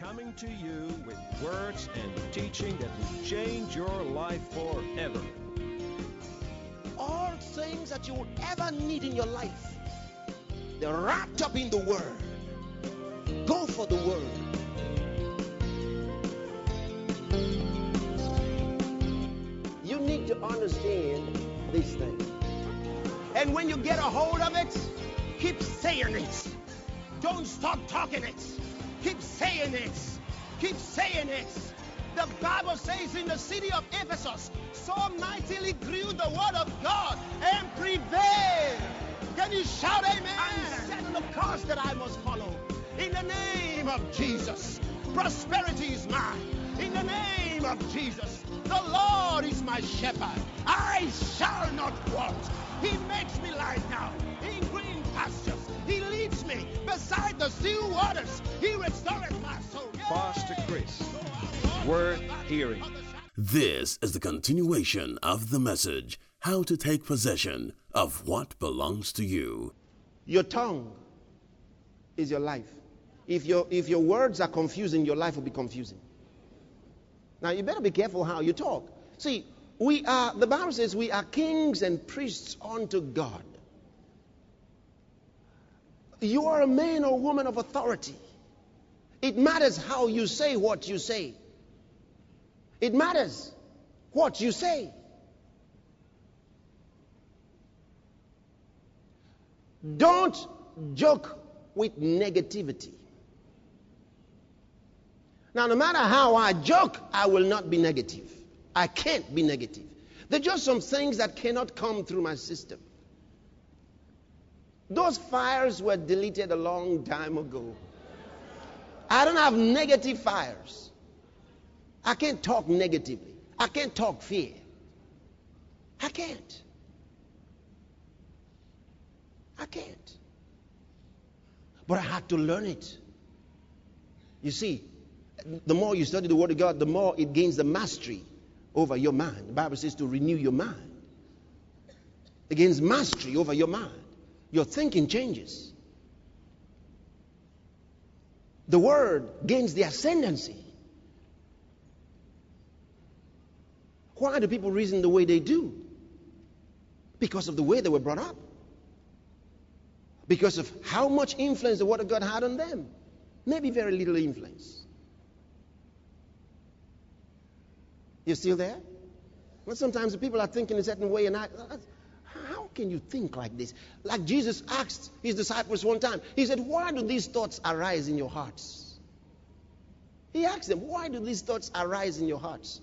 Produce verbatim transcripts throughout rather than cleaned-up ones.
coming to you with words and teaching that will change your life forever. All things that you will ever need in your life, they're wrapped up in the Word. Go for the Word. You need to understand these things. And when you get a hold of it, keep saying it. Don't stop talking it. Keep saying it. Keep saying it. The Bible says in the city of Ephesus, so mightily grew the word of God and prevailed. Can you shout amen? I'm setting the course that I must follow. In the name of Jesus, prosperity is mine. In the name of Jesus, the Lord is my shepherd. I shall not want. He makes me lie down in green pastures. He leads me beside the still waters. He restoreth my soul. Pastor Chris, worth hearing. This is the continuation of the message, how to take possession of what belongs to you. Your tongue is your life. If your, if your words are confusing, your life will be confusing. Now, you better be careful how you talk. See, we are, the Bible says we are kings and priests unto God. You are a man or woman of authority. It matters how you say what you say. It matters what you say. Don't joke with negativity. Now, no matter how I joke, I will not be negative. I can't be negative. There are just some things that cannot come through my system. Those fires were deleted a long time ago. I don't have negative fires. I can't talk negatively. I can't talk fear. I can't. I can't. But I had to learn it. You see, the more you study the Word of God, the more it gains the mastery over your mind. The Bible says to renew your mind. It gains mastery over your mind. Your thinking changes. The Word gains the ascendancy. Why do people reason the way they do? Because of the way they were brought up. Because of how much influence the Word of God had on them. Maybe very little influence. You still there? Well, sometimes the people are thinking a certain way, and I, how can you think like this? Like Jesus asked his disciples one time. He said, why do these thoughts arise in your hearts? He asked them, why do these thoughts arise in your hearts?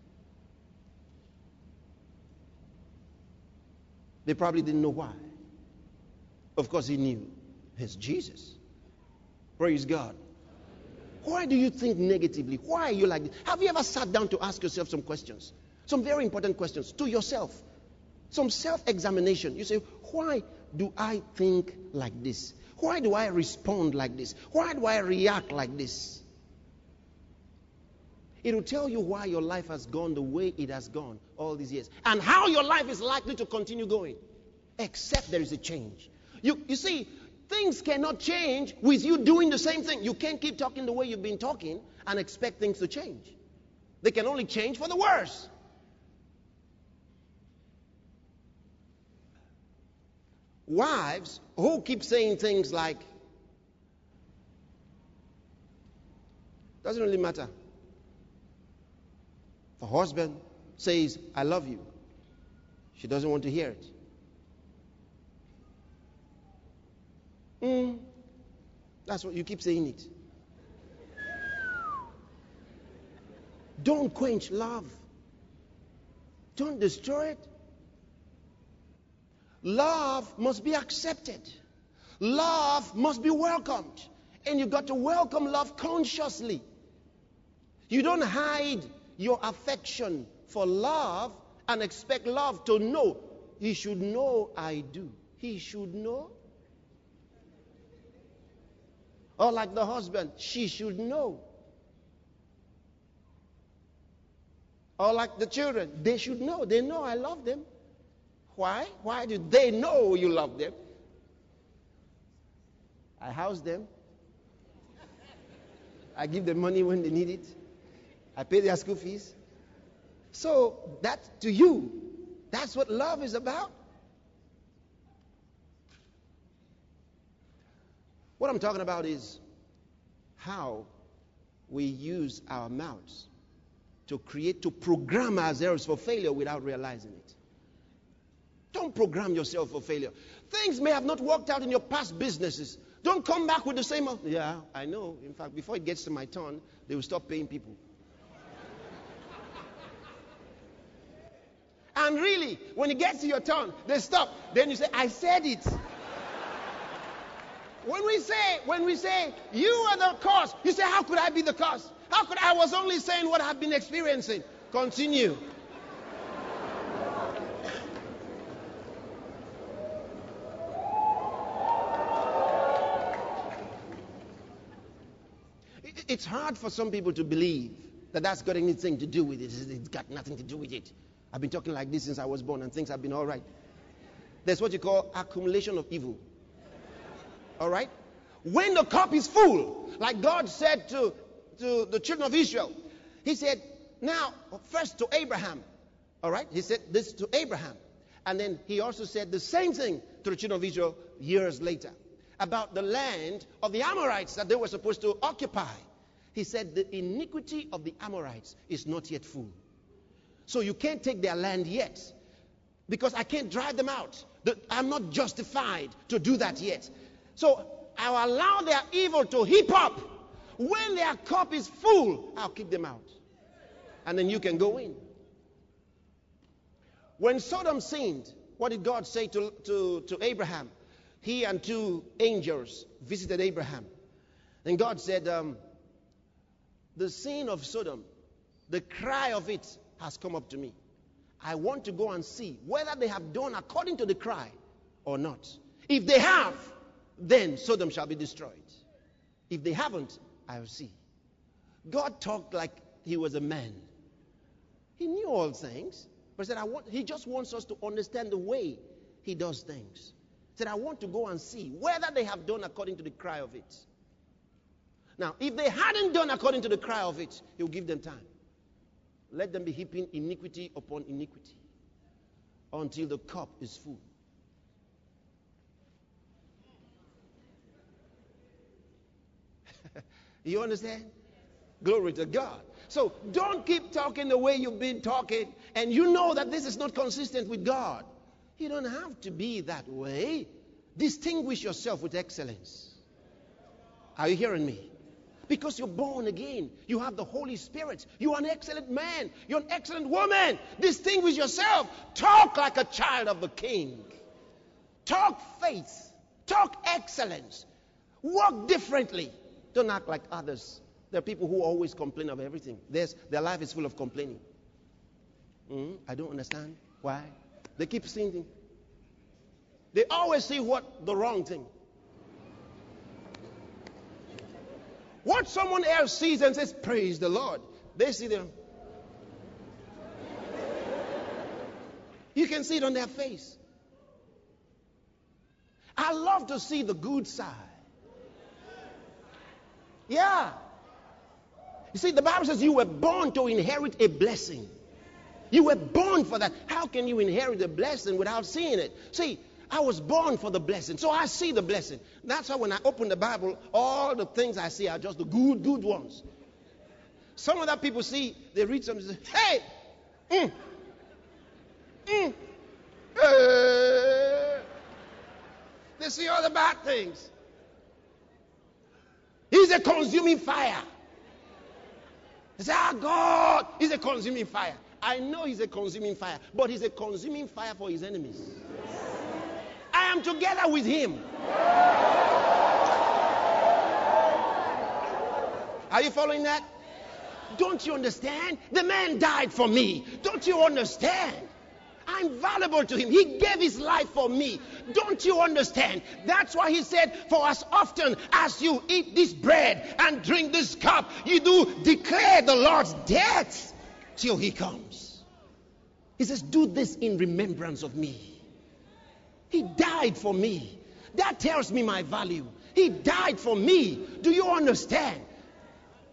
They probably didn't know why. Of course, he knew. It's Jesus. Praise God. Why do you think negatively? Why are you like this? Have you ever sat down to ask yourself some questions? Some very important questions to yourself. Some self-examination. You say, why do I think like this? Why do I respond like this? Why do I react like this? It will tell you why your life has gone the way it has gone all these years. And how your life is likely to continue going. Except there is a change. You, you see, things cannot change with you doing the same thing. You can't keep talking the way you've been talking and expect things to change. They can only change for the worse. Wives who keep saying things like, doesn't really matter. If a husband says, I love you, she doesn't want to hear it. Mm, that's what you keep saying it. Don't quench love. Don't destroy it. Love must be accepted. Love must be welcomed. And you've got to welcome love consciously. You don't hide your affection for love and expect love to know. He should know I do. He should know. Or like the husband, she should know. Or like the children, they should know. They know I love them. Why? Why do they know you love them? I house them. I give them money when they need it. I pay their school fees. So that to you, that's what love is about. What I'm talking about is how we use our mouths to create, to program ourselves for failure without realizing it. Don't program yourself for failure. Things may have not worked out in your past businesses. Don't come back with the same, yeah, I know. In fact, before it gets to my turn, they will stop paying people. And really, when it gets to your turn, they stop. Then you say, I said it. When we say, when we say, you are the cause, you say, how could I be the cause? How could I was only saying what I've been experiencing? Continue. It, it's hard for some people to believe that that's got anything to do with it. It's got nothing to do with it. I've been talking like this since I was born, and things have been all right. There's what you call accumulation of evil. All right? When the cup is full, like God said to, to the children of Israel, he said, now, first to Abraham. All right? He said this to Abraham. And then he also said the same thing to the children of Israel years later about the land of the Amorites that they were supposed to occupy. He said the iniquity of the Amorites is not yet full. So you can't take their land yet, because I can't drive them out. I'm not justified to do that yet. So I'll allow their evil to heap up. When their cup is full, I'll kick them out. And then you can go in. When Sodom sinned, what did God say to, to, to Abraham? He and two angels visited Abraham. And God said, um, the sin of Sodom, the cry of it has come up to me. I want to go and see whether they have done according to the cry or not. If they have, then Sodom shall be destroyed. If they haven't, I will see. God talked like he was a man. He knew all things, but said, I want, he just wants us to understand the way he does things. He said, I want to go and see whether they have done according to the cry of it. Now, if they hadn't done according to the cry of it, he'll give them time. Let them be heaping iniquity upon iniquity until the cup is full. You understand? Glory to God. So don't keep talking the way you've been talking, and you know that this is not consistent with God. You don't have to be that way. Distinguish yourself with excellence. Are you hearing me? Because you're born again. You have the Holy Spirit. You're an excellent man. You're an excellent woman. Distinguish yourself. Talk like a child of the King. Talk faith. Talk excellence. Walk differently. Don't act like others. There are people who always complain of everything. There's, their life is full of complaining. Mm, I don't understand. Why? They keep sinning. They always see what the wrong thing. What someone else sees and says, praise the Lord. They see them. You can see it on their face. I love to see the good side. Yeah. You see, the Bible says you were born to inherit a blessing. You were born for that. How can you inherit a blessing without seeing it? See, I was born for the blessing, so I see the blessing. That's why when I open the Bible, all the things I see are just the good, good ones. Some other people see, they read something and say, hey, mm, mm, uh, they see all the bad things. He's a consuming fire. They say, ah, God, he's a consuming fire. I know he's a consuming fire, but he's a consuming fire for his enemies. I am together with him. Are you following that? Don't you understand? The man died for me. Don't you understand? I'm valuable to him. He gave his life for me. Don't you understand? That's why he said, for as often as you eat this bread and drink this cup, you do declare the Lord's death till he comes. He says, do this in remembrance of me. He died for me. That tells me my value. He died for me. Do you understand?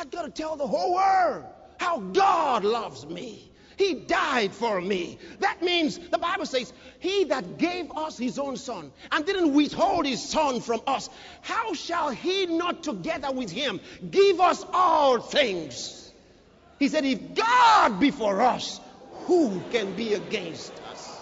I got to tell the whole world how God loves me. He died for me. That means the Bible says, he that gave us his own son and didn't withhold his son from us, how shall he not together with him give us all things? He said, if God be for us, who can be against us?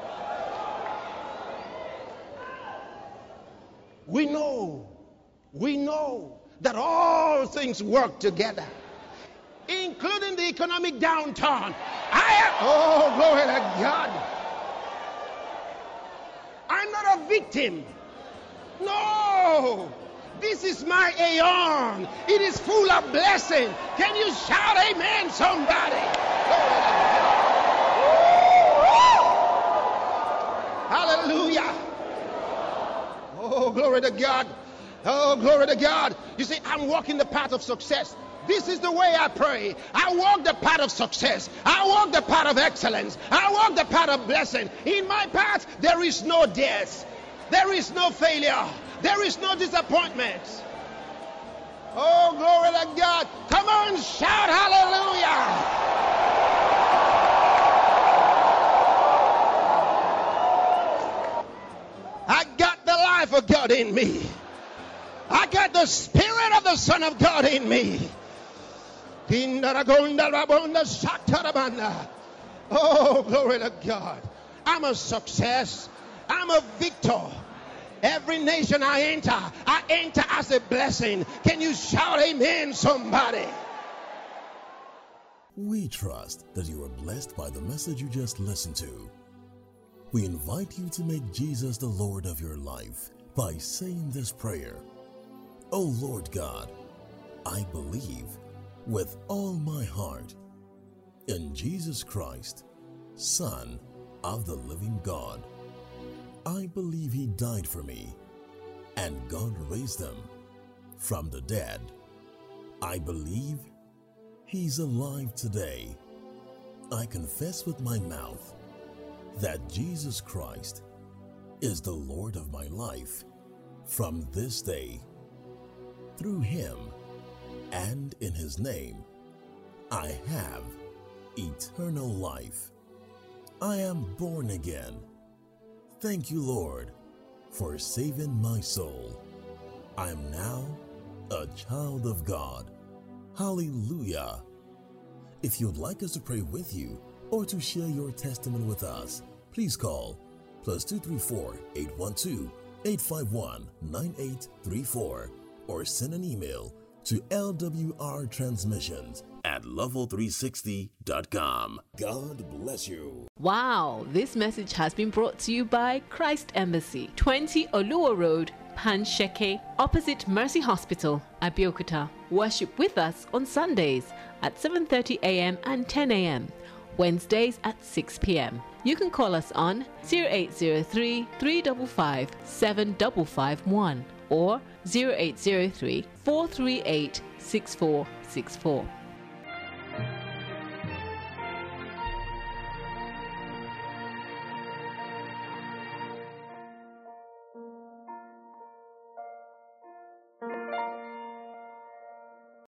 We know, we know that all things work together, including the economic downturn. I am, oh, glory to God. I'm not a victim. No. This is my aeon. It is full of blessing. Can you shout amen, somebody? Glory to God. Hallelujah. Oh, glory to God. Oh, glory to God. You see, I'm walking the path of success. This is the way I pray. I walk the path of success. I walk the path of excellence. I walk the path of blessing. In my path, there is no death. There is no failure. There is no disappointment. Oh, glory to God. Come on, shout hallelujah. I got the life of God in me. I got the Spirit of the Son of God in me. Oh, glory to God. I'm a success. I'm a victor. Every nation I enter, I enter as a blessing. Can you shout amen, somebody? We trust that you are blessed by the message you just listened to. We invite you to make Jesus the Lord of your life by saying this prayer. Oh Lord God, I believe with all my heart in Jesus Christ, Son of the living God. I believe he died for me and God raised him from the dead. I believe he's alive today. I confess with my mouth that Jesus Christ is the Lord of my life from this day. Through him and in his name, I have eternal life. I am born again. Thank you, Lord, for saving my soul. I am now a child of God. Hallelujah. If you'd like us to pray with you or to share your testimony with us, please call plus two three four, eight one two, eight five one, nine eight three four or send an email to L W R transmissions at level three sixty dot com. God bless you. Wow, this message has been brought to you by Christ Embassy, twenty Oluwa Road, Pansheke, opposite Mercy Hospital, Abeokuta. Worship with us on Sundays at seven thirty a.m. and ten a.m. Wednesdays at six p.m. You can call us on zero eight zero three, three five five, seven five five one or zero eight zero three, four three eight, six four six four.